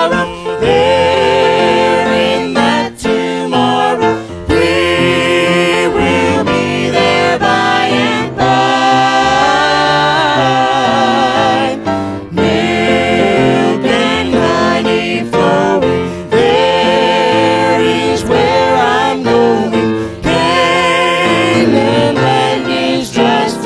sorrow. There in that tomorrow, we will be there by and by. Milk and honey flowing, there is where I'm going. Canaan land is just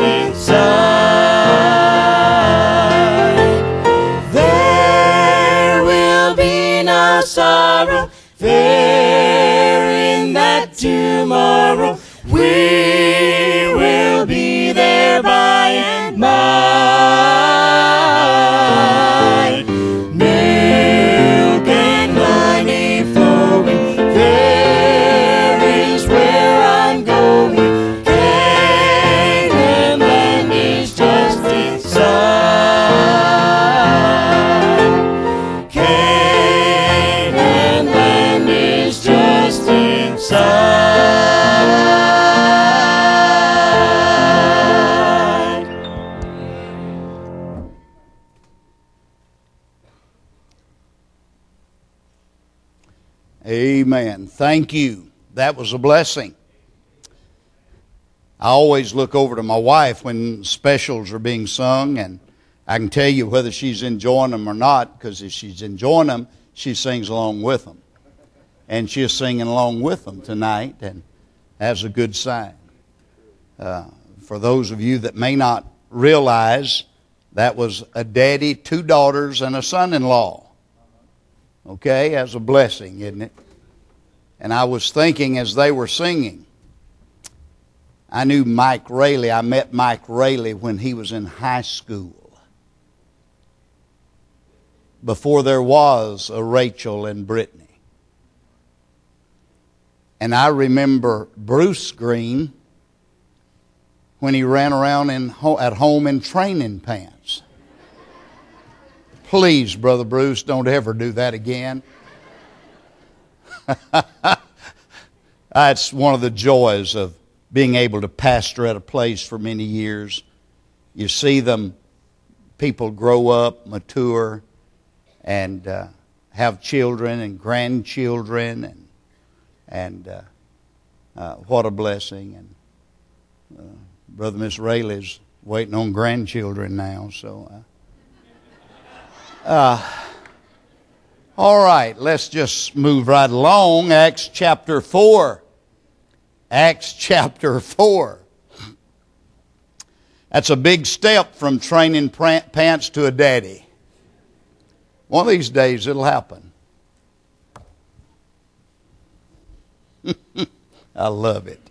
inside. There will be no sorrow there in that tomorrow. We will be there by and by. Milk and honey flowing, there is where I'm going. Canaan land is just inside. Canaan land is just inside. Amen. Thank you. That was a blessing. I always look over to my wife when specials are being sung, and I can tell you whether she's enjoying them or not, because if she's enjoying them, she sings along with them. And she's singing along with them tonight, and that's a good sign. For those of you that may not realize, that was a daddy, 2 daughters, and a son-in-law. Okay, that's a blessing, isn't it? And I was thinking as they were singing, I knew Mike Rayleigh. I met Mike Rayleigh when he was in high school, before there was a Rachel and Brittany. And I remember Bruce Green when he ran around at home in training pants. Please, Brother Bruce, don't ever do that again. That's one of the joys of being able to pastor at a place for many years. You see them, people grow up, mature, and have children and grandchildren, and what a blessing. And Brother Miss Rayleigh's waiting on grandchildren now, so... all right, let's just move right along. Acts chapter 4. Acts chapter 4. That's a big step from training pants to a daddy. One of these days it'll happen. I love it.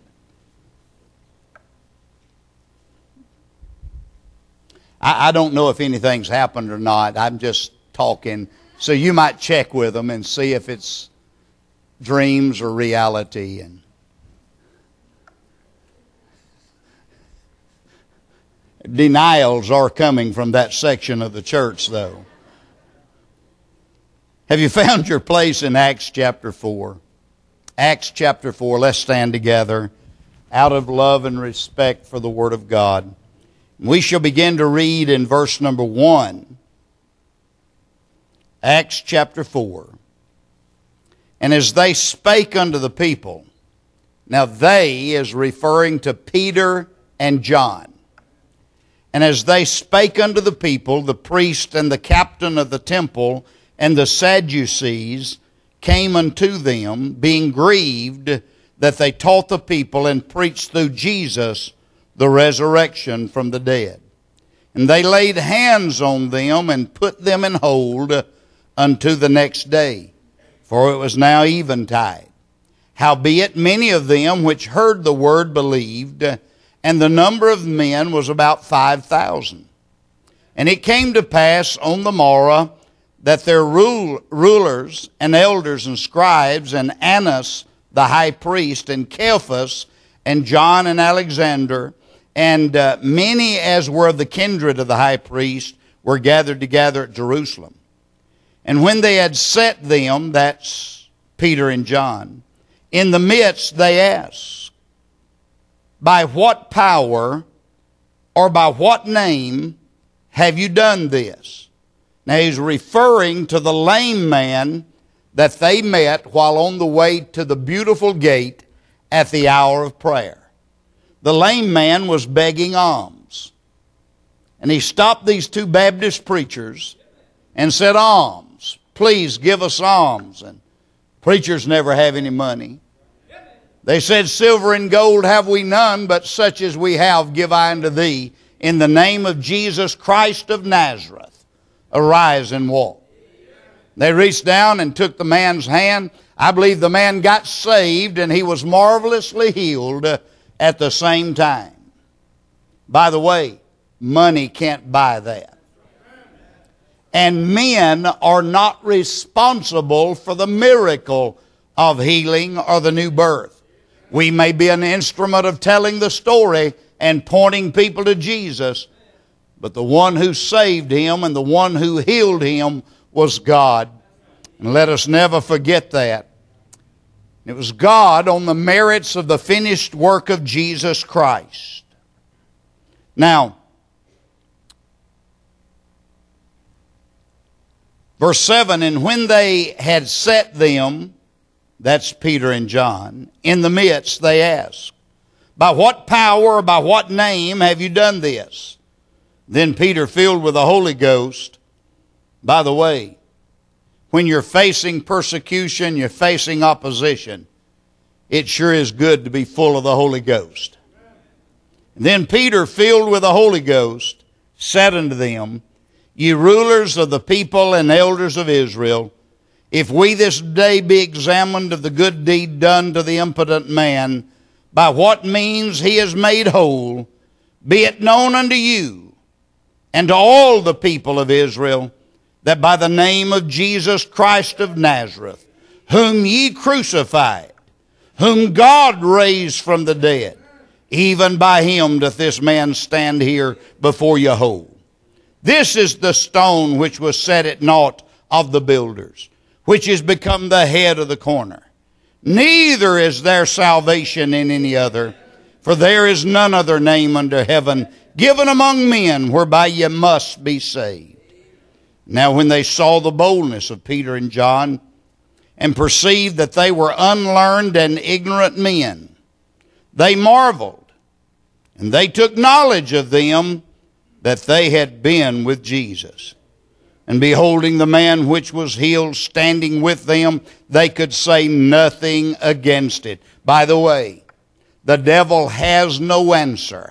I don't know if anything's happened or not. I'm just talking. So you might check with them and see if it's dreams or reality. And denials are coming from that section of the church, though. Have you found your place in Acts chapter 4? Acts chapter 4. Let's stand together out of love and respect for the Word of God. We shall begin to read in verse number 1. Acts chapter 4. And as they spake unto the people, now they is referring to Peter and John. And as they spake unto the people, the priest and the captain of the temple and the Sadducees came unto them, being grieved that they taught the people and preached through Jesus the resurrection from the dead. And they laid hands on them and put them in hold unto the next day, for it was now eventide. Howbeit many of them which heard the word believed, and the number of men was about 5,000. And it came to pass on the morrow that their rulers and elders and scribes, and Annas the high priest, and Caiaphas, and John and Alexander, and many as were of the kindred of the high priest, were gathered together at Jerusalem. And when they had set them, that's Peter and John, in the midst they asked, by what power or by what name have you done this? Now he's referring to the lame man that they met while on the way to the beautiful gate at the hour of prayer. The lame man was begging alms. And he stopped these two Baptist preachers and said, "Alms, please give us alms." And preachers never have any money. They said, "Silver and gold have we none, but such as we have give I unto thee. In the name of Jesus Christ of Nazareth, arise and walk." They reached down and took the man's hand. I believe the man got saved and he was marvelously healed at the same time. By the way, money can't buy that. And men are not responsible for the miracle of healing or the new birth. We may be an instrument of telling the story and pointing people to Jesus, but the one who saved him and the one who healed him was God. And let us never forget that. It was God on the merits of the finished work of Jesus Christ. Now, verse 7, and when they had set them, that's Peter and John, in the midst, they asked, "By what power or by what name have you done this?" Then Peter, filled with the Holy Ghost, by the way, when you're facing persecution, you're facing opposition, it sure is good to be full of the Holy Ghost. Then Peter, filled with the Holy Ghost, said unto them, "Ye rulers of the people and elders of Israel, if we this day be examined of the good deed done to the impotent man, by what means he is made whole, be it known unto you and to all the people of Israel, that by the name of Jesus Christ of Nazareth, whom ye crucified, whom God raised from the dead, even by him doth this man stand here before you whole. This is the stone which was set at naught of the builders, which is become the head of the corner. Neither is there salvation in any other, for there is none other name under heaven given among men whereby ye must be saved." Now when they saw the boldness of Peter and John, and perceived that they were unlearned and ignorant men, they marveled, and they took knowledge of them that they had been with Jesus. And beholding the man which was healed standing with them, they could say nothing against it. By the way, the devil has no answer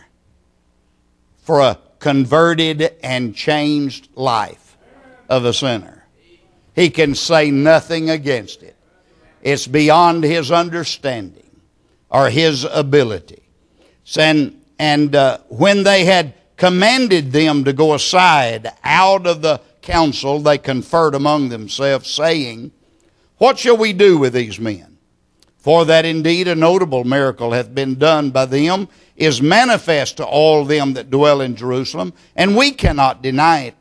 for a converted and changed life of a sinner. He can say nothing against it. It's beyond his understanding or his ability. And when they had commanded them to go aside out of the council, they conferred among themselves, saying, "What shall we do with these men? For that indeed a notable miracle hath been done by them is manifest to all them that dwell in Jerusalem, and we cannot deny it.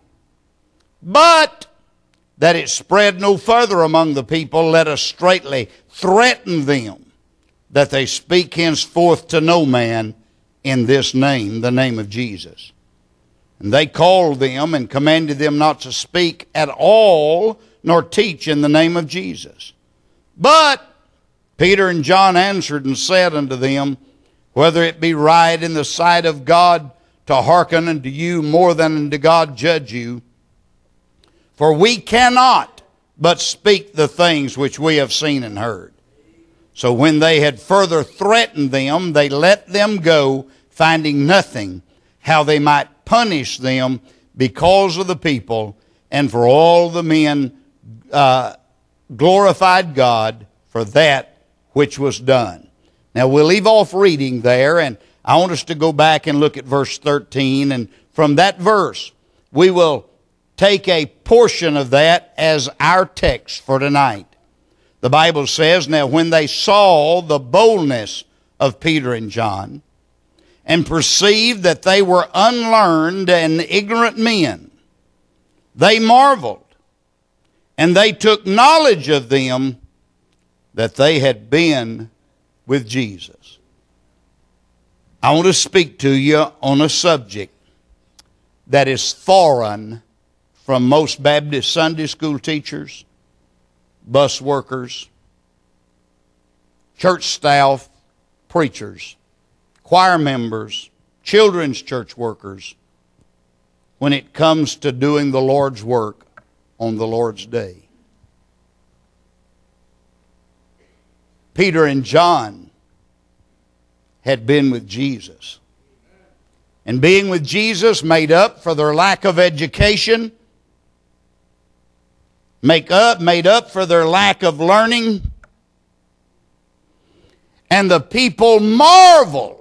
But that it spread no further among the people, let us straitly threaten them, that they speak henceforth to no man in this name, the name of Jesus." And they called them and commanded them not to speak at all, nor teach in the name of Jesus. But Peter and John answered and said unto them, "Whether it be right in the sight of God to hearken unto you more than unto God judge you. For we cannot but speak the things which we have seen and heard." So when they had further threatened them, they let them go, finding nothing how they might punish them because of the people. And for all the men glorified God for that which was done. Now we'll leave off reading there, and I want us to go back and look at verse 13. And from that verse, we will take a portion of that as our text for tonight. The Bible says, "Now when they saw the boldness of Peter and John, and perceived that they were unlearned and ignorant men, they marveled, and they took knowledge of them that they had been with Jesus." I want to speak to you on a subject that is foreign from most Baptist Sunday school teachers, bus workers, church staff, preachers, choir members, children's church workers, when it comes to doing the Lord's work on the Lord's day. Peter and John had been with Jesus. And being with Jesus made up for their lack of education, made up for their lack of learning. And the people marveled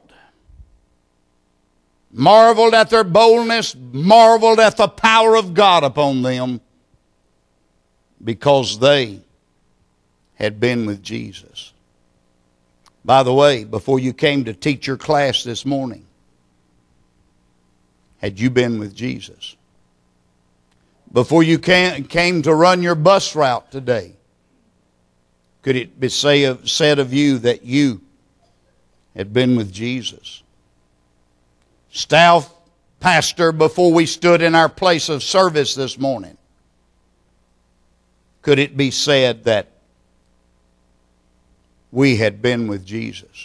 at their boldness, marveled at the power of God upon them, because they had been with Jesus. By the way, before you came to teach your class this morning, had you been with Jesus? Before you came to run your bus route today, could it be said of you that you had been with Jesus? Staff, pastor, before we stood in our place of service this morning, could it be said that we had been with Jesus?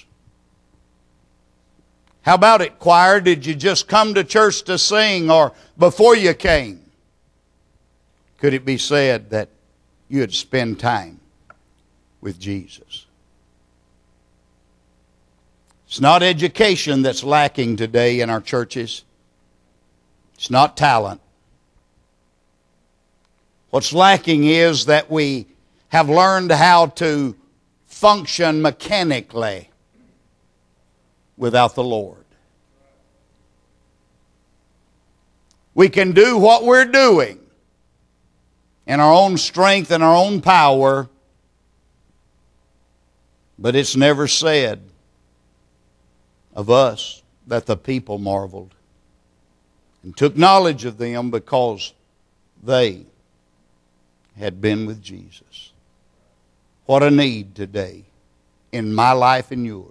How about it, choir? Did you just come to church to sing, or before you came, could it be said that you had spent time with Jesus? It's not education that's lacking today in our churches. It's not talent. What's lacking is that we have learned how to function mechanically without the Lord. We can do what we're doing in our own strength and our own power, but it's never said of us that the people marveled and took knowledge of them because they had been with Jesus. What a need today in my life and yours.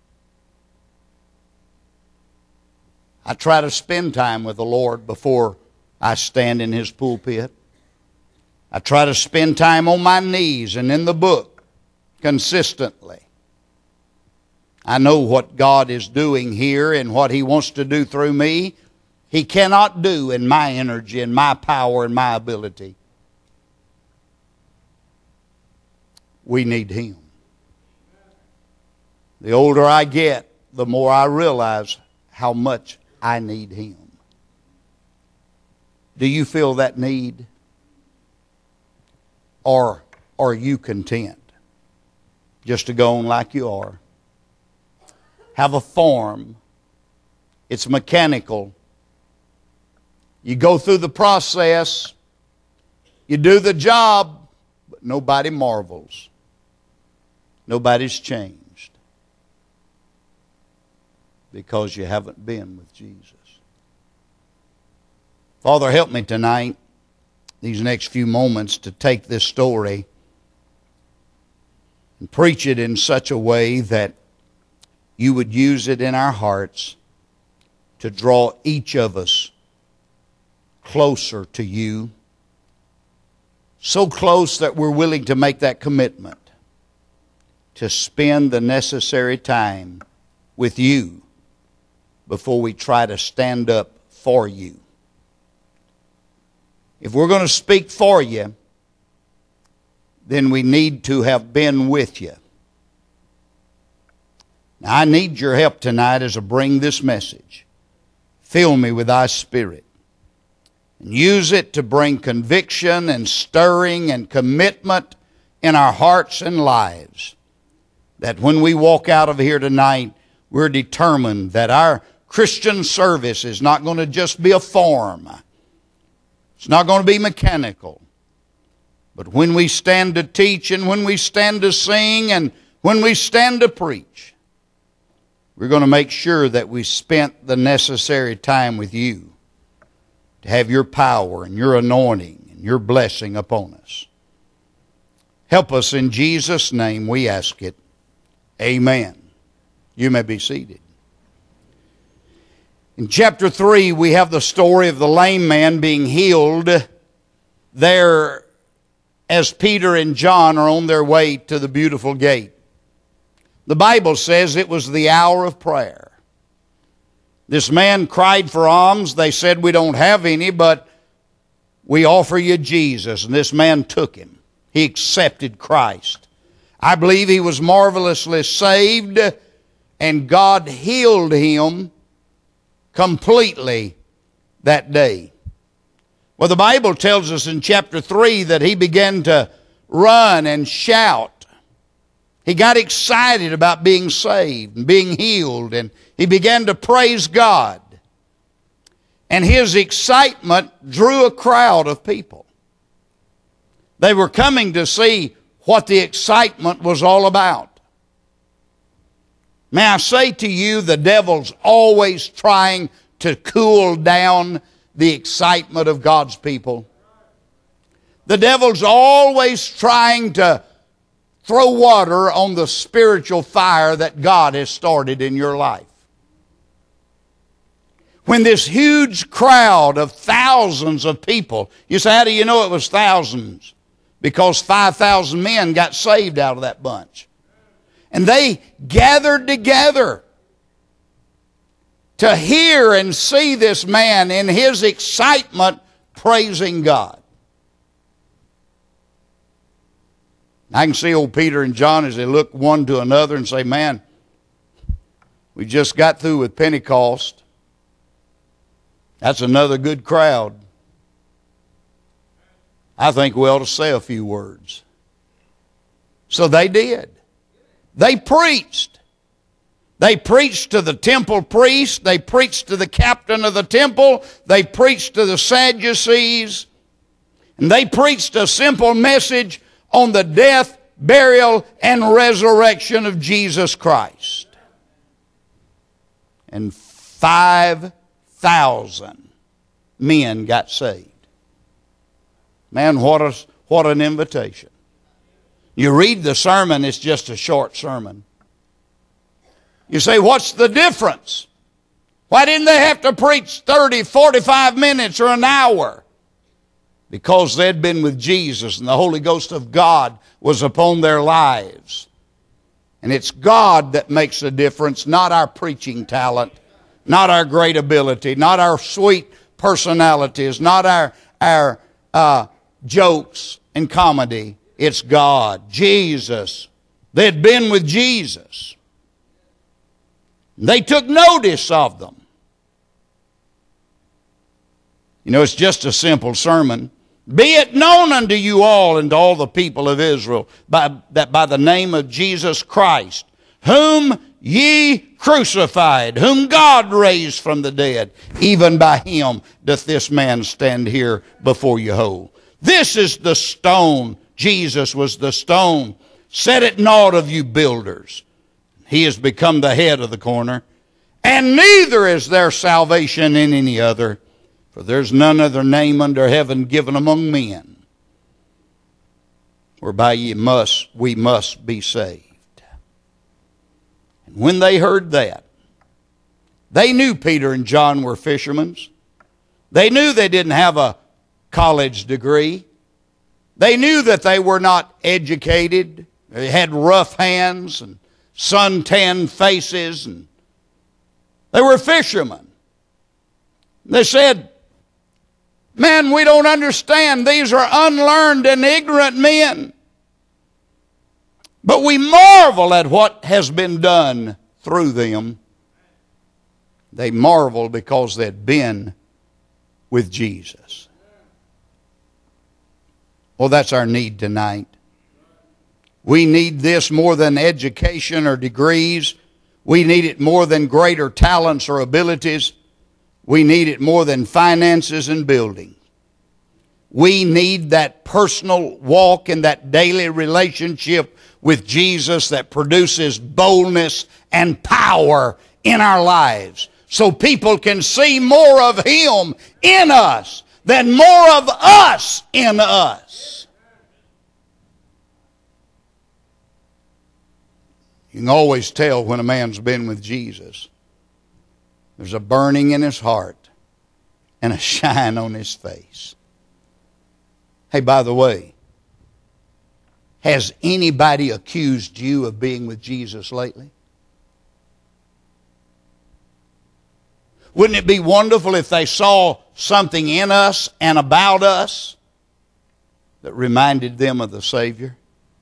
I try to spend time with the Lord before I stand in His pulpit. I try to spend time on my knees and in the book consistently. I know what God is doing here and what He wants to do through me. He cannot do in my energy and my power and my ability. We need Him. The older I get, the more I realize how much I need Him. Do you feel that need? Or are you content just to go on like you are? Have a form. It's mechanical. You go through the process. You do the job, but nobody marvels. Nobody's changed because you haven't been with Jesus. Father, help me tonight, these next few moments, to take this story and preach it in such a way that you would use it in our hearts to draw each of us closer to you, so close that we're willing to make that commitment to spend the necessary time with you before we try to stand up for you. If we're going to speak for you, then we need to have been with you. Now, I need your help tonight as I bring this message. Fill me with thy Spirit. And use it to bring conviction and stirring and commitment in our hearts and lives. That when we walk out of here tonight, we're determined that our Christian service is not going to just be a form. It's not going to be mechanical. But when we stand to teach and when we stand to sing and when we stand to preach, we're going to make sure that we spent the necessary time with you to have your power and your anointing and your blessing upon us. Help us in Jesus' name, we ask it. Amen. You may be seated. In chapter 3, we have the story of the lame man being healed there as Peter and John are on their way to the beautiful gate. The Bible says it was the hour of prayer. This man cried for alms. They said, "We don't have any, but we offer you Jesus." And this man took him. He accepted Christ. I believe he was marvelously saved, and God healed him completely that day. Well, the Bible tells us in chapter 3 that he began to run and shout. He got excited about being saved and being healed, and he began to praise God. And his excitement drew a crowd of people. They were coming to see what the excitement was all about. May I say to you, the devil's always trying to cool down the excitement of God's people. The devil's always trying to throw water on the spiritual fire that God has started in your life. When this huge crowd of thousands of people, you say, how do you know it was thousands? Because 5,000 men got saved out of that bunch. And they gathered together to hear and see this man in his excitement praising God. I can see old Peter and John as they look one to another and say, man, we just got through with Pentecost. That's another good crowd. I think we ought to say a few words. So they did. They preached. They preached to the temple priest. They preached to the captain of the temple. They preached to the Sadducees. And they preached a simple message on the death, burial, and resurrection of Jesus Christ. And 5,000 men got saved. Man, what an invitation. You read the sermon, it's just a short sermon. You say, what's the difference? Why didn't they have to preach 30, 45 minutes or an hour? Because they'd been with Jesus and the Holy Ghost of God was upon their lives. And it's God that makes the difference, not our preaching talent, not our great ability, not our sweet personalities, not our jokes and comedy. It's God, Jesus. They'd been with Jesus. They took notice of them. You know, it's just a simple sermon. Be it known unto you all and to all the people of Israel that by the name of Jesus Christ, whom ye crucified, whom God raised from the dead, even by him doth this man stand here before you whole. This is the stone. Jesus was the stone. Set it naught of you builders. He has become the head of the corner. And neither is there salvation in any other, for there's none other name under heaven given among men, whereby we must be saved. And when they heard that, they knew Peter and John were fishermen. They knew they didn't have a college degree. They knew that they were not educated. They had rough hands and sun-tanned faces, and they were fishermen. They said, man, we don't understand. These are unlearned and ignorant men. But we marvel at what has been done through them. They marvel because they'd been with Jesus. Well, that's our need tonight. We need this more than education or degrees. We need it more than greater talents or abilities. We need it more than finances and building. We need that personal walk and that daily relationship with Jesus that produces boldness and power in our lives, so people can see more of Him in us than more of us in us. You can always tell when a man's been with Jesus. There's a burning in his heart and a shine on his face. Hey, by the way, has anybody accused you of being with Jesus lately? Wouldn't it be wonderful if they saw something in us and about us that reminded them of the Savior?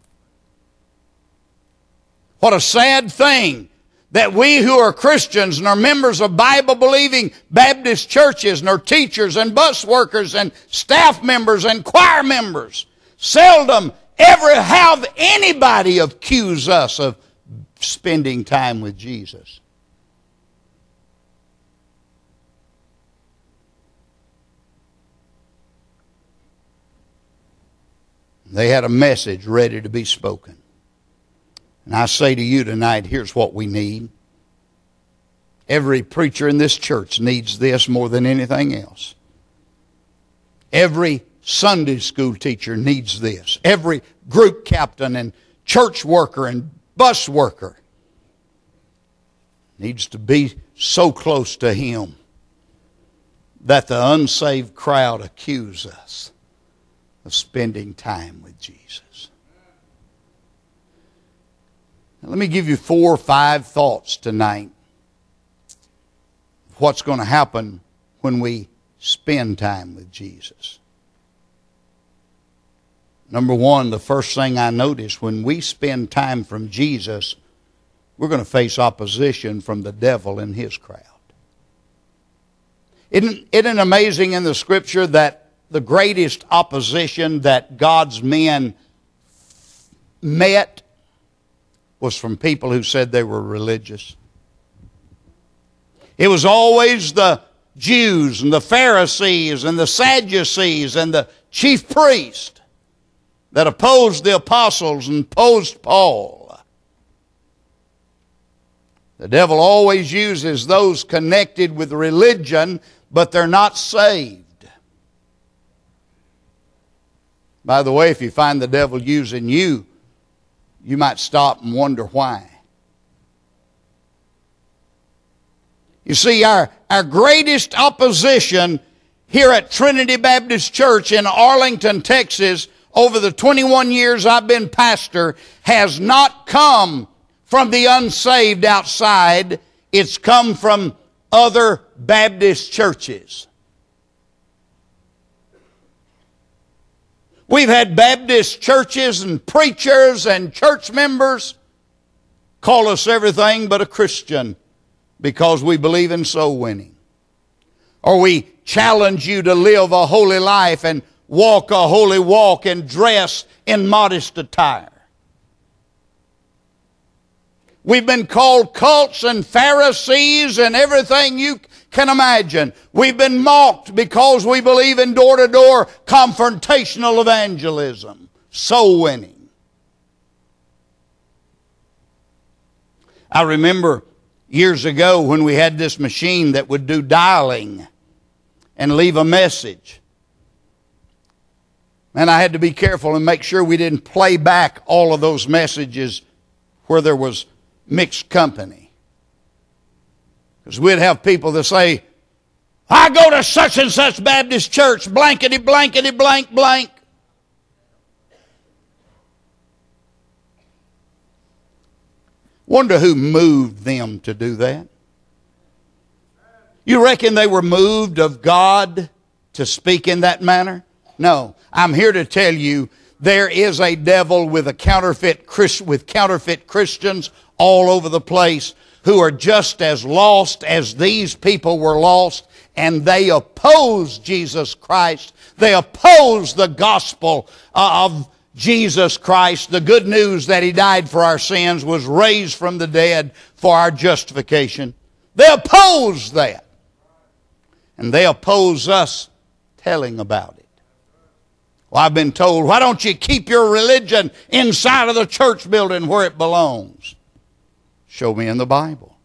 What a sad thing that we who are Christians and are members of Bible-believing Baptist churches and are teachers and bus workers and staff members and choir members seldom ever have anybody accuse us of spending time with Jesus. They had a message ready to be spoken. And I say to you tonight, here's what we need. Every preacher in this church needs this more than anything else. Every Sunday school teacher needs this. Every group captain and church worker and bus worker needs to be so close to Him that the unsaved crowd accuse us of spending time with Jesus. Now, let me give you 4 or 5 thoughts tonight of what's going to happen when we spend time with Jesus. Number one, the first thing I notice, when we spend time from Jesus, we're going to face opposition from the devil and his crowd. Isn't it amazing in the Scripture that the greatest opposition that God's men met was from people who said they were religious? It was always the Jews and the Pharisees and the Sadducees and the chief priests that opposed the apostles and opposed Paul. The devil always uses those connected with religion, but they're not saved. By the way, if you find the devil using you, you might stop and wonder why. You see, our greatest opposition here at Trinity Baptist Church in Arlington, Texas, over the 21 years I've been pastor, has not come from the unsaved outside. It's come from other Baptist churches. We've had Baptist churches and preachers and church members call us everything but a Christian because we believe in soul winning. Or we challenge you to live a holy life and walk a holy walk and dress in modest attire. We've been called cults and Pharisees and everything you can imagine. We've been mocked because we believe in door-to-door confrontational evangelism, soul winning. I remember years ago when we had this machine that would do dialing and leave a message. And I had to be careful and make sure we didn't play back all of those messages where there was mixed company. Because we'd have people that say, I go to such and such Baptist church, blankety, blankety, blank, blank. Wonder who moved them to do that. You reckon they were moved of God to speak in that manner? No. I'm here to tell you there is a devil with counterfeit Christians all over the place who are just as lost as these people were lost, and they oppose Jesus Christ. They oppose the gospel of Jesus Christ, the good news that He died for our sins, was raised from the dead for our justification. They oppose that. And they oppose us telling about it. Well, I've been told, why don't you keep your religion inside of the church building where it belongs? Show me in the Bible.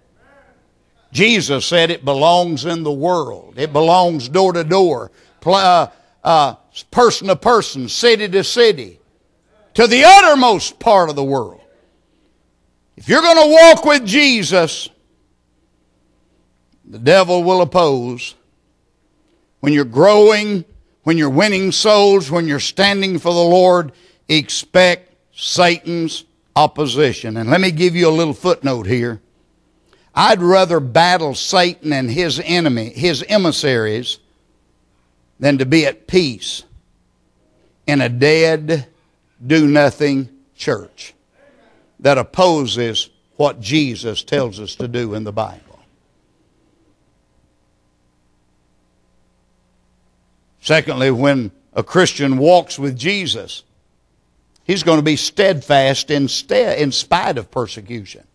Jesus said it belongs in the world. It belongs door to door, person to person, city to city, to the uttermost part of the world. If you're going to walk with Jesus, the devil will oppose. When you're growing, when you're winning souls, when you're standing for the Lord, expect Satan's opposition. And let me give you a little footnote here. I'd rather battle Satan and his emissaries, than to be at peace in a dead, do-nothing church that opposes what Jesus tells us to do in the Bible. Secondly, when a Christian walks with Jesus, he's going to be steadfast in spite of persecution.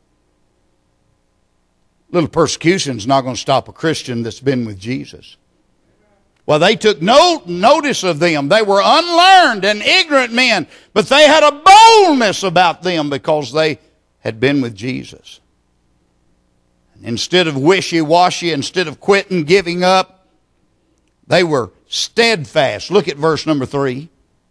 Little persecution is not going to stop a Christian that's been with Jesus. Well, they took no notice of them. They were unlearned and ignorant men, but they had a boldness about them because they had been with Jesus. And instead of wishy-washy, instead of quitting, giving up, they were steadfast. Look at verse number 3.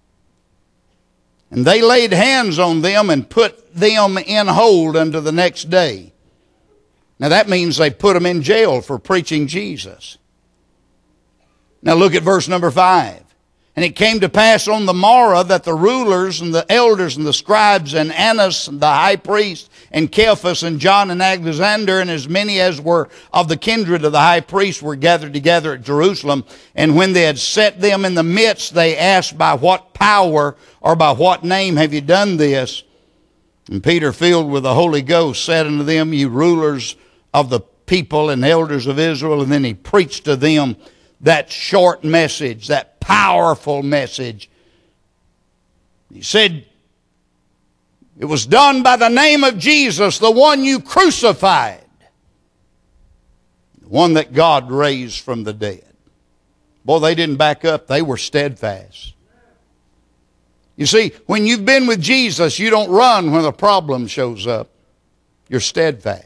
And they laid hands on them and put them in hold unto the next day. Now that means they put them in jail for preaching Jesus. Now look at verse number 5. And it came to pass on the morrow that the rulers and the elders and the scribes and Annas and the high priest and Caiaphas and John and Alexander and as many as were of the kindred of the high priest were gathered together at Jerusalem. And when they had set them in the midst, they asked, by what power or by what name have you done this? And Peter, filled with the Holy Ghost, said unto them, you rulers of the people and elders of Israel. And then he preached to them that short message, that powerful message. He said, it was done by the name of Jesus, the one you crucified, the one that God raised from the dead. Boy, they didn't back up. They were steadfast. You see, when you've been with Jesus, you don't run when a problem shows up. You're steadfast.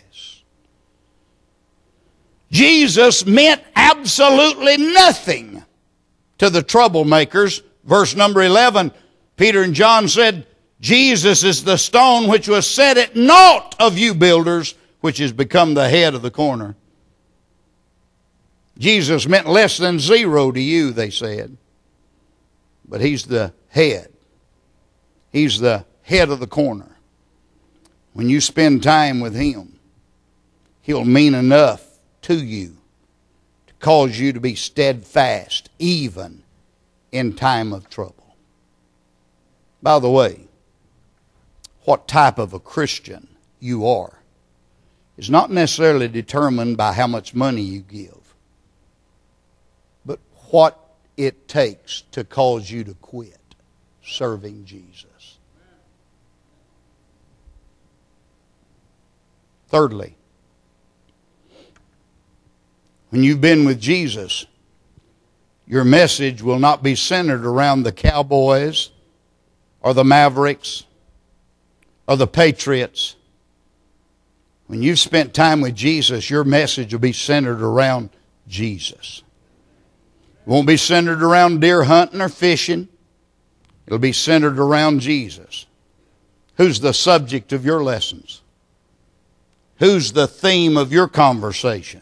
Jesus meant absolutely nothing to the troublemakers. Verse number 11, Peter and John said, Jesus is the stone which was set at naught of you builders, which has become the head of the corner. Jesus meant less than zero to you, they said. But he's the head. He's the head of the corner. When you spend time with him, he'll mean enough to you to cause you to be steadfast even in time of trouble. By the way, what type of a Christian you are is not necessarily determined by how much money you give, but what it takes to cause you to quit serving Jesus. Thirdly, when you've been with Jesus, your message will not be centered around the cowboys or the mavericks or the patriots. When you've spent time with Jesus, your message will be centered around Jesus. It won't be centered around deer hunting or fishing. It'll be centered around Jesus. Who's the subject of your lessons? Who's the theme of your conversations?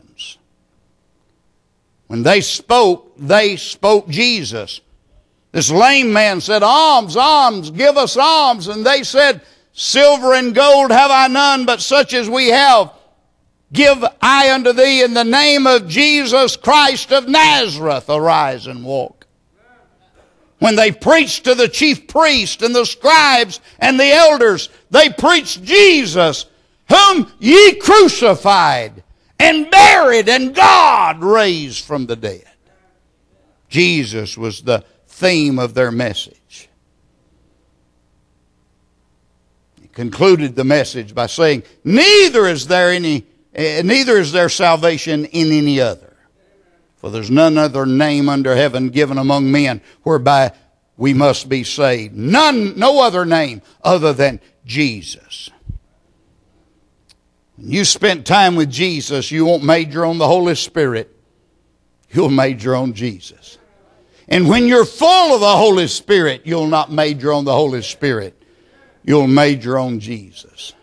When they spoke Jesus. This lame man said, alms, alms, give us alms. And they said, silver and gold have I none, but such as we have, give I unto thee in the name of Jesus Christ of Nazareth, arise and walk. When they preached to the chief priest and the scribes and the elders, they preached Jesus, whom ye crucified and buried, and God raised from the dead. Jesus was the theme of their message. He concluded the message by saying, neither is there salvation in any other. For there's none other name under heaven given among men whereby we must be saved. No other name other than Jesus. When you spent time with Jesus, you won't major on the Holy Spirit. You'll major on Jesus. And when you're full of the Holy Spirit, you'll not major on the Holy Spirit. You'll major on Jesus.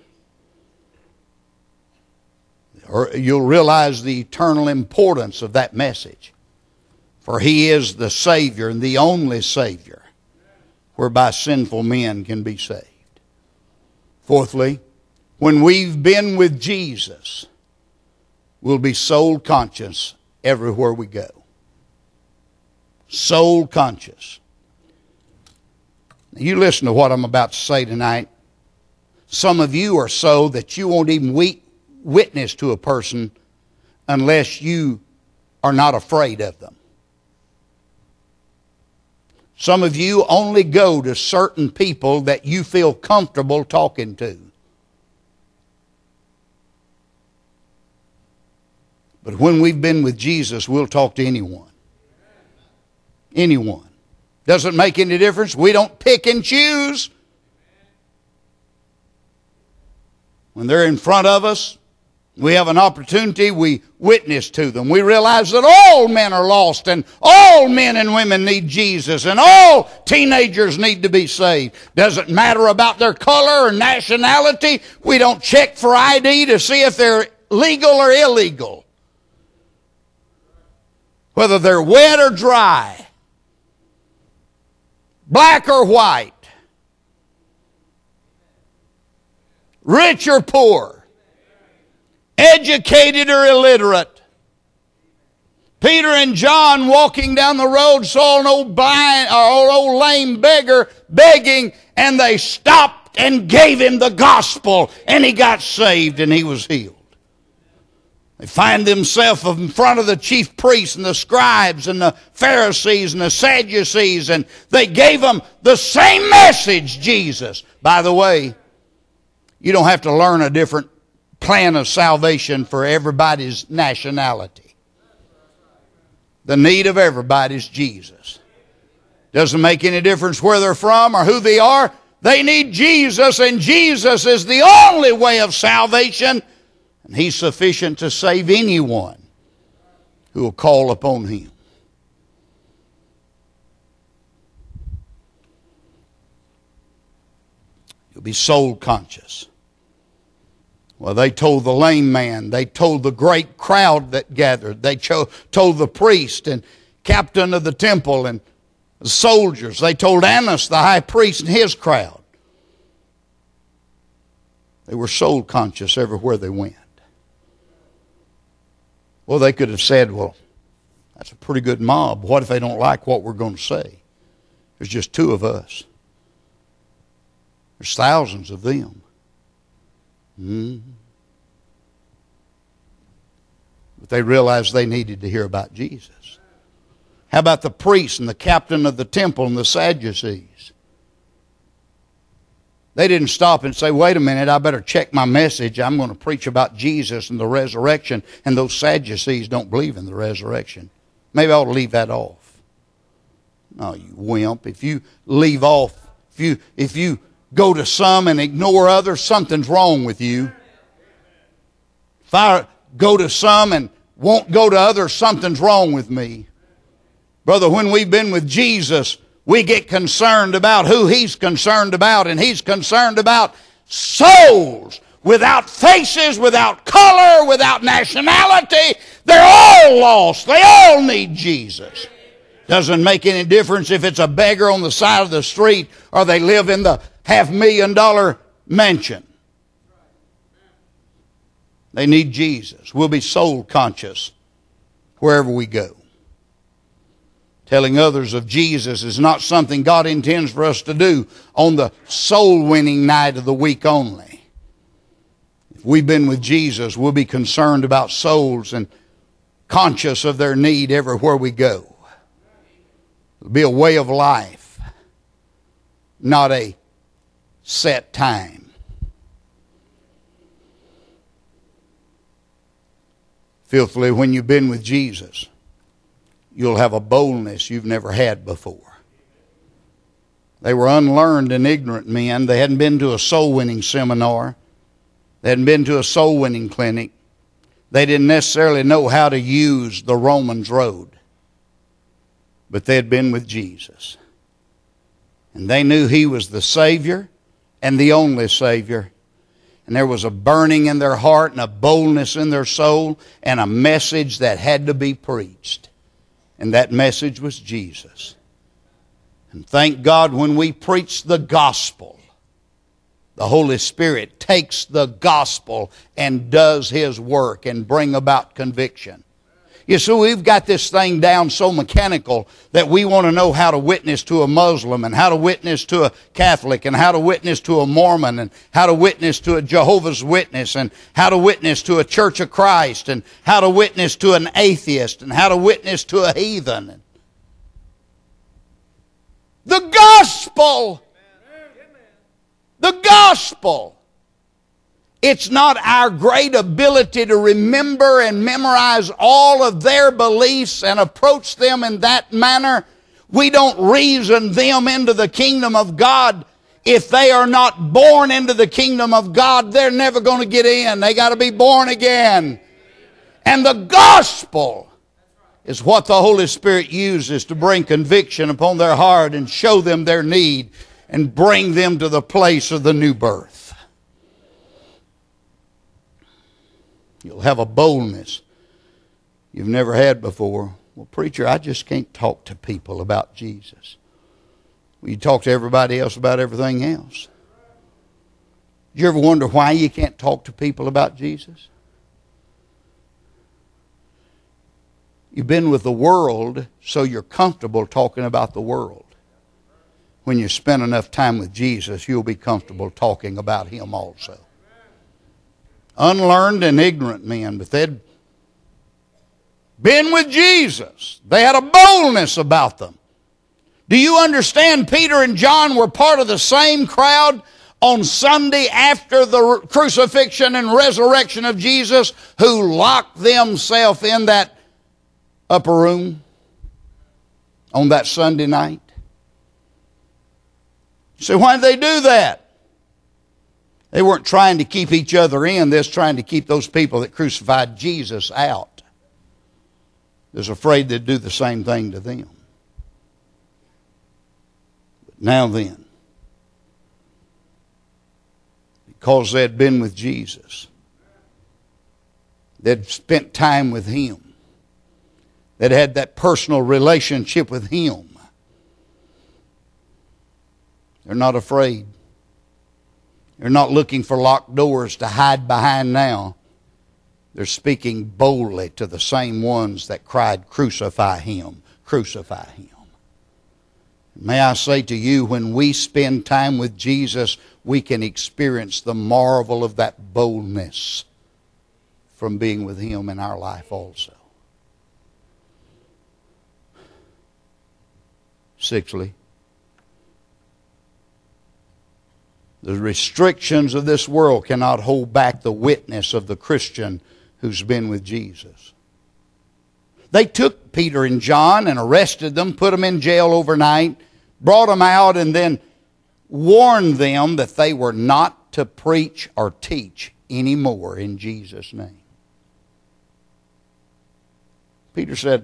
Or you'll realize the eternal importance of that message. For He is the Savior and the only Savior whereby sinful men can be saved. Fourthly, when we've been with Jesus, we'll be soul conscious everywhere we go. Soul conscious. Now, you listen to what I'm about to say tonight. Some of you are so that you won't even witness to a person unless you are not afraid of them. Some of you only go to certain people that you feel comfortable talking to. But when we've been with Jesus, we'll talk to anyone. Anyone. Doesn't make any difference. We don't pick and choose. When they're in front of us, we have an opportunity, we witness to them. We realize that all men are lost and all men and women need Jesus and all teenagers need to be saved. Doesn't matter about their color or nationality. We don't check for ID to see if they're legal or illegal. Whether they're wet or dry, black or white, rich or poor, educated or illiterate. Peter and John walking down the road saw an old lame beggar begging, and they stopped and gave him the gospel, and he got saved and he was healed. They find themselves in front of the chief priests and the scribes and the Pharisees and the Sadducees, and they gave them the same message, Jesus. By the way, you don't have to learn a different plan of salvation for everybody's nationality. The need of everybody is Jesus. Doesn't make any difference where they're from or who they are. They need Jesus, and Jesus is the only way of salvation. And He's sufficient to save anyone who will call upon Him. You'll be soul conscious. Well, they told the lame man. They told the great crowd that gathered. They told the priest and captain of the temple and the soldiers. They told Annas, the high priest, and his crowd. They were soul conscious everywhere they went. Well, they could have said, well, that's a pretty good mob. What if they don't like what we're going to say? There's just two of us. There's thousands of them. But they realized they needed to hear about Jesus. How about the priest and the captain of the temple and the Sadducees? They didn't stop and say, wait a minute, I better check my message. I'm going to preach about Jesus and the resurrection, and those Sadducees don't believe in the resurrection. Maybe I ought to leave that off. No, you wimp. If you leave off, if you go to some and ignore others, something's wrong with you. If I go to some and won't go to others, something's wrong with me. Brother, when we've been with Jesus, we get concerned about who He's concerned about, and He's concerned about souls without faces, without color, without nationality. They're all lost. They all need Jesus. Doesn't make any difference if it's a beggar on the side of the street or they live in the $500,000 mansion. They need Jesus. We'll be soul conscious wherever we go. Telling others of Jesus is not something God intends for us to do on the soul-winning night of the week only. If we've been with Jesus, we'll be concerned about souls and conscious of their need everywhere we go. It'll be a way of life, not a set time. Fifthly, when you've been with Jesus, you'll have a boldness you've never had before. They were unlearned and ignorant men. They hadn't been to a soul-winning seminar. They hadn't been to a soul-winning clinic. They didn't necessarily know how to use the Romans road. But they had been with Jesus. And they knew He was the Savior and the only Savior. And there was a burning in their heart and a boldness in their soul and a message that had to be preached. And that message was Jesus. And thank God when we preach the gospel, the Holy Spirit takes the gospel and does His work and bring about conviction. You see, we've got this thing down so mechanical that we want to know how to witness to a Muslim and how to witness to a Catholic and how to witness to a Mormon and how to witness to a Jehovah's Witness and how to witness to a Church of Christ and how to witness to an atheist and how to witness to a heathen. The gospel! The gospel! It's not our great ability to remember and memorize all of their beliefs and approach them in that manner. We don't reason them into the kingdom of God. If they are not born into the kingdom of God, they're never going to get in. They got to be born again. And the gospel is what the Holy Spirit uses to bring conviction upon their heart and show them their need and bring them to the place of the new birth. You'll have a boldness you've never had before. Well, preacher, I just can't talk to people about Jesus. Well, you talk to everybody else about everything else. Do you ever wonder why you can't talk to people about Jesus? You've been with the world, so you're comfortable talking about the world. When you spend enough time with Jesus, you'll be comfortable talking about Him also. Unlearned and ignorant men, but they'd been with Jesus. They had a boldness about them. Do you understand Peter and John were part of the same crowd on Sunday after the crucifixion and resurrection of Jesus who locked themselves in that upper room on that Sunday night? So why did they do that? They weren't trying to keep each other in. They were trying to keep those people that crucified Jesus out. They was afraid they'd do the same thing to them. But now then, because they'd been with Jesus, they'd spent time with Him, they'd had that personal relationship with Him, they're not afraid. They're not looking for locked doors to hide behind now. They're speaking boldly to the same ones that cried, "Crucify Him, crucify Him." May I say to you, when we spend time with Jesus, we can experience the marvel of that boldness from being with Him in our life also. Sixthly, the restrictions of this world cannot hold back the witness of the Christian who's been with Jesus. They took Peter and John and arrested them, put them in jail overnight, brought them out, and then warned them that they were not to preach or teach anymore in Jesus' name. Peter said,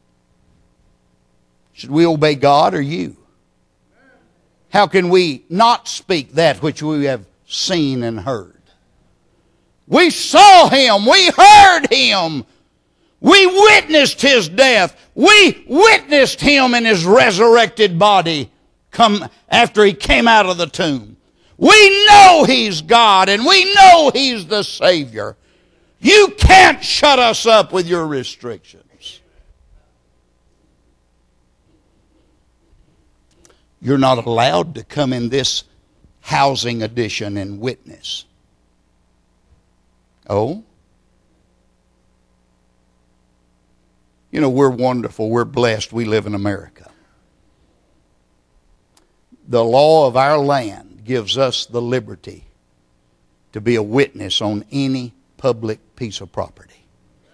should we obey God or you? How can we not speak that which we have seen and heard? We saw Him. We heard Him. We witnessed His death. We witnessed Him in His resurrected body come after He came out of the tomb. We know He's God and we know He's the Savior. You can't shut us up with your restrictions. You're not allowed to come in this housing edition and witness. Oh? You know, we're wonderful. We're blessed. We live in America. The law of our land gives us the liberty to be a witness on any public piece of property.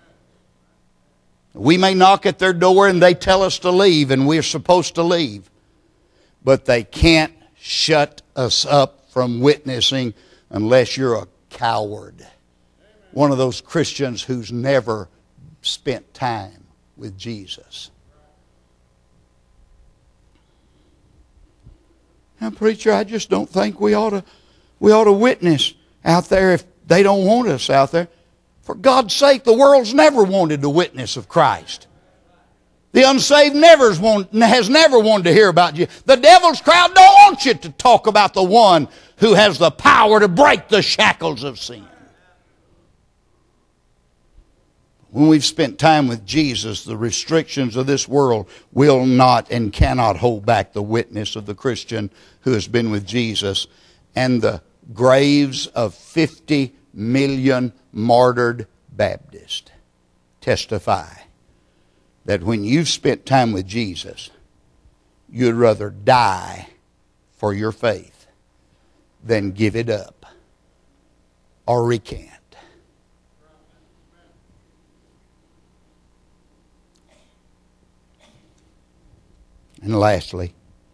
We may knock at their door and they tell us to leave, and we're supposed to leave. But they can't shut us up from witnessing unless you're a coward. One of those Christians who's never spent time with Jesus. Now, preacher, I just don't think we ought to witness out there if they don't want us out there. For God's sake, the world's never wanted the witness of Christ. The unsaved has never wanted to hear about you. The devil's crowd don't want you to talk about the one who has the power to break the shackles of sin. When we've spent time with Jesus, the restrictions of this world will not and cannot hold back the witness of the Christian who has been with Jesus. And the graves of 50 million martyred Baptists testify that when you've spent time with Jesus, you'd rather die for your faith than give it up or recant. And lastly,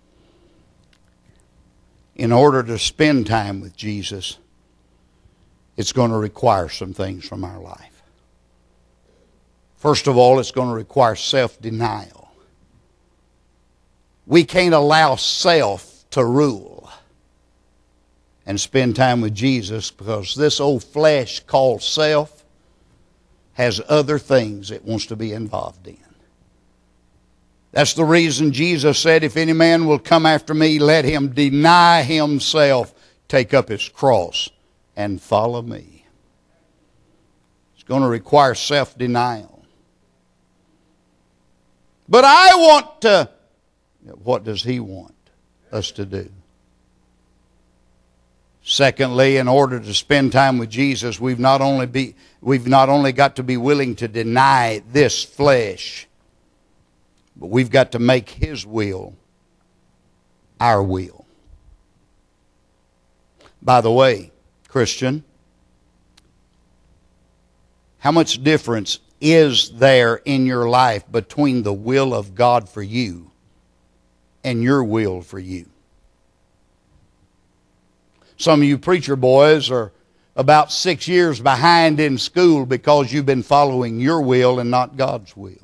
in order to spend time with Jesus, it's going to require some things from our life. First of all, it's going to require self-denial. We can't allow self to rule and spend time with Jesus because this old flesh called self has other things it wants to be involved in. That's the reason Jesus said, if any man will come after me, let him deny himself, take up his cross, and follow me. It's going to require self-denial. But I want to... What does he want us to do? Secondly, in order to spend time with Jesus, we've not only got to be willing to deny this flesh, but we've got to make his will our will. By the way, Christian, how much difference is there in your life between the will of God for you and your will for you? Some of you preacher boys are about 6 years behind in school because you've been following your will and not God's will.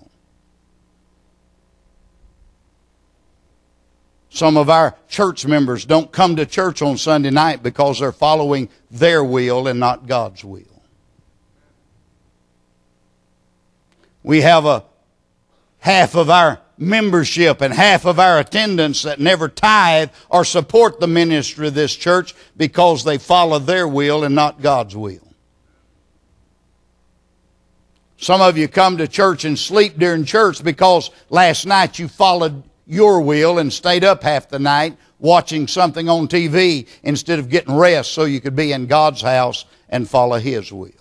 Some of our church members don't come to church on Sunday night because they're following their will and not God's will. We have a half of our membership and half of our attendance that never tithe or support the ministry of this church because they follow their will and not God's will. Some of you come to church and sleep during church because last night you followed your will and stayed up half the night watching something on TV instead of getting rest so you could be in God's house and follow his will.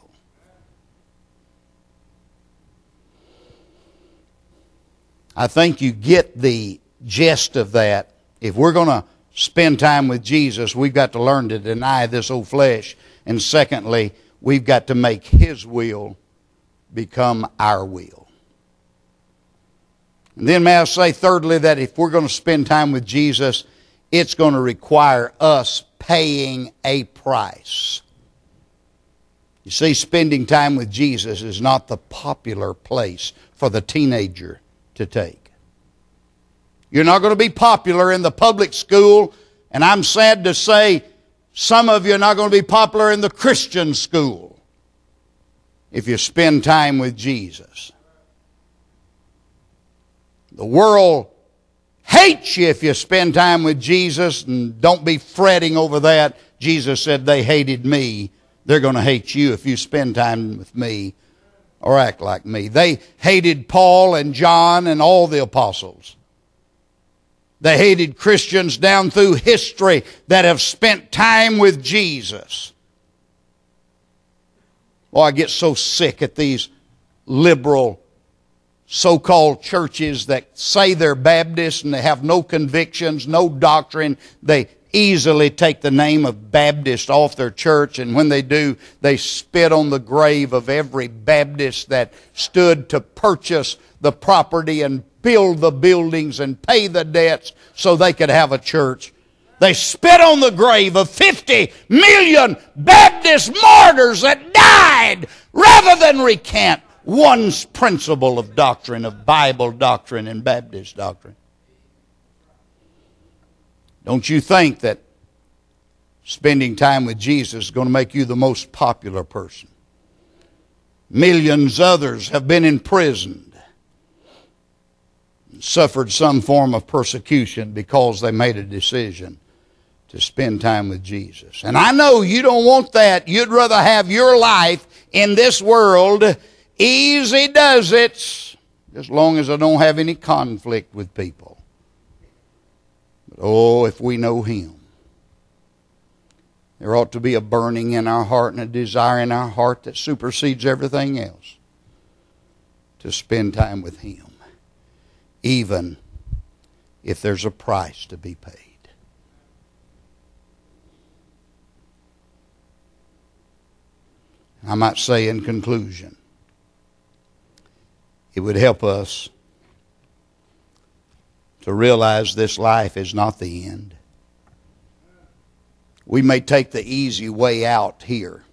I think you get the gist of that. If we're going to spend time with Jesus, we've got to learn to deny this old flesh. And secondly, we've got to make his will become our will. And then may I say thirdly that if we're going to spend time with Jesus, it's going to require us paying a price. You see, spending time with Jesus is not the popular place for the teenager to take. You're not going to be popular in the public school, and I'm sad to say some of you are not going to be popular in the Christian school if you spend time with Jesus. The world hates you if you spend time with Jesus, and don't be fretting over that. Jesus said they hated me. They're going to hate you if you spend time with me or act like me. They hated Paul and John and all the apostles. They hated Christians down through history that have spent time with Jesus. Oh, I get so sick at these liberal so-called churches that say they're Baptists and they have no convictions, no doctrine. They easily take the name of Baptist off their church, and when they do, they spit on the grave of every Baptist that stood to purchase the property and build the buildings and pay the debts so they could have a church. They spit on the grave of 50 million Baptist martyrs that died rather than recant one principle of doctrine, of Bible doctrine and Baptist doctrine. Don't you think that spending time with Jesus is going to make you the most popular person? Millions others have been imprisoned. suffered some form of persecution because they made a decision to spend time with Jesus. And I know you don't want that. You'd rather have your life in this world easy does it, as long as I don't have any conflict with people. But oh, if we know Him, there ought to be a burning in our heart and a desire in our heart that supersedes everything else to spend time with Him, even if there's a price to be paid. I might say in conclusion, it would help us to realize this life is not the end. We may take the easy way out here,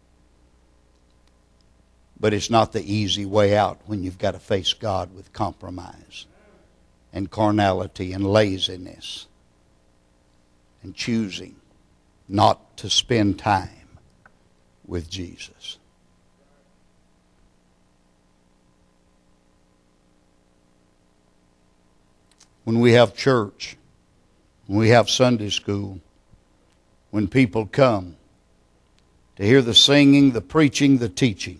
but it's not the easy way out when you've got to face God with compromise and carnality and laziness and choosing not to spend time with Jesus. When we have church, when we have Sunday school, when people come to hear the singing, the preaching, the teaching,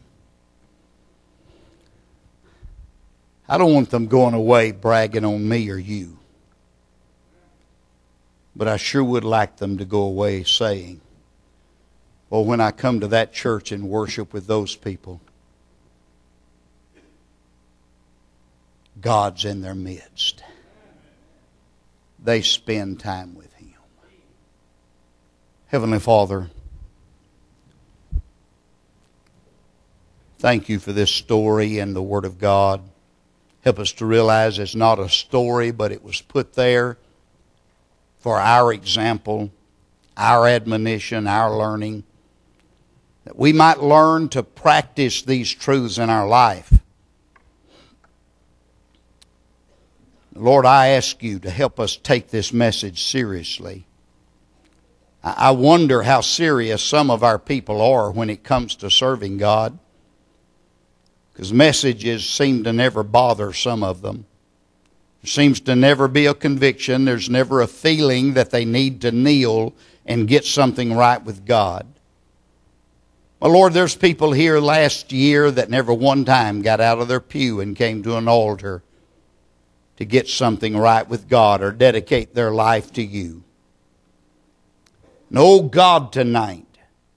I don't want them going away bragging on me or you. But I sure would like them to go away saying, well, when I come to that church and worship with those people, God's in their midst. They spend time with Him. Heavenly Father, thank You for this story and the Word of God. Help us to realize it's not a story, but it was put there for our example, our admonition, our learning, that we might learn to practice these truths in our life. Lord, I ask You to help us take this message seriously. I wonder how serious some of our people are when it comes to serving God, because messages seem to never bother some of them. There seems to never be a conviction. There's never a feeling that they need to kneel and get something right with God. Well, Lord, there's people here last year that never one time got out of their pew and came to an altar to get something right with God or dedicate their life to You. And oh God, tonight,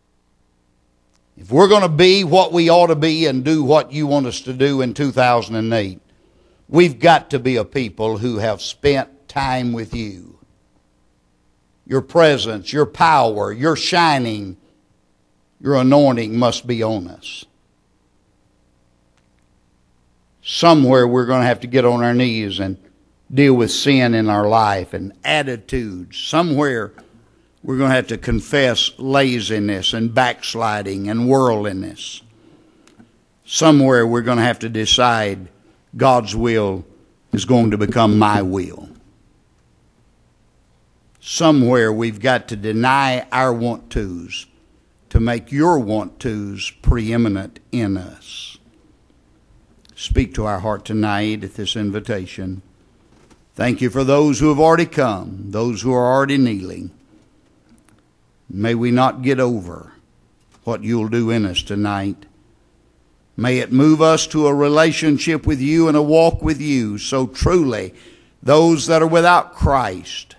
if we're going to be what we ought to be and do what You want us to do in 2008, we've got to be a people who have spent time with You. Your presence, Your power, Your shining, Your anointing must be on us. Somewhere we're going to have to get on our knees and deal with sin in our life and attitudes. Somewhere we're going to have to confess laziness and backsliding and worldliness. Somewhere we're going to have to decide God's will is going to become my will. Somewhere we've got to deny our want-tos to make Your want-tos preeminent in us. Speak to our heart tonight at this invitation. Thank You for those who have already come, those who are already kneeling. May we not get over what You'll do in us tonight. May it move us to a relationship with You and a walk with You, so truly those that are without Christ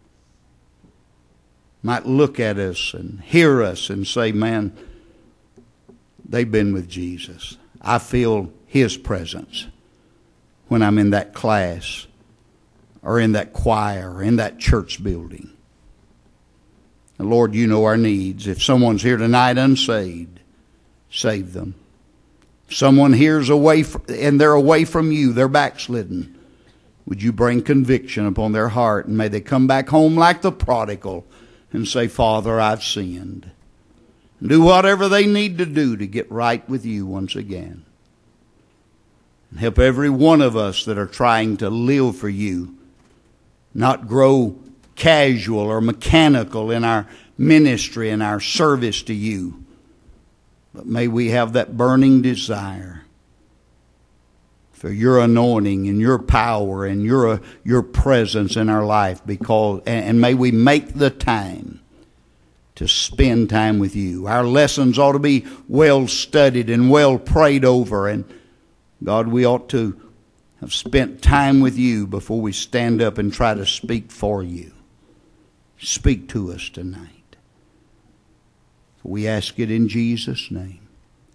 might look at us and hear us and say, man, they've been with Jesus. I feel His presence when I'm in that class or in that choir or in that church building. And Lord, You know our needs. If someone's here tonight unsaved, save them. If someone here's away and they're away from You, they're backslidden, would You bring conviction upon their heart, and may they come back home like the prodigal and say, Father, I've sinned. And do whatever they need to do to get right with You once again. And help every one of us that are trying to live for You not grow casual or mechanical in our ministry and our service to You. But may we have that burning desire for your anointing and your power and your presence in our life, and may we make the time to spend time with you. Our lessons ought to be well studied and well prayed over, and God, we ought to have spent time with you before we stand up and try to speak for you. Speak to us tonight. We ask it in Jesus' name.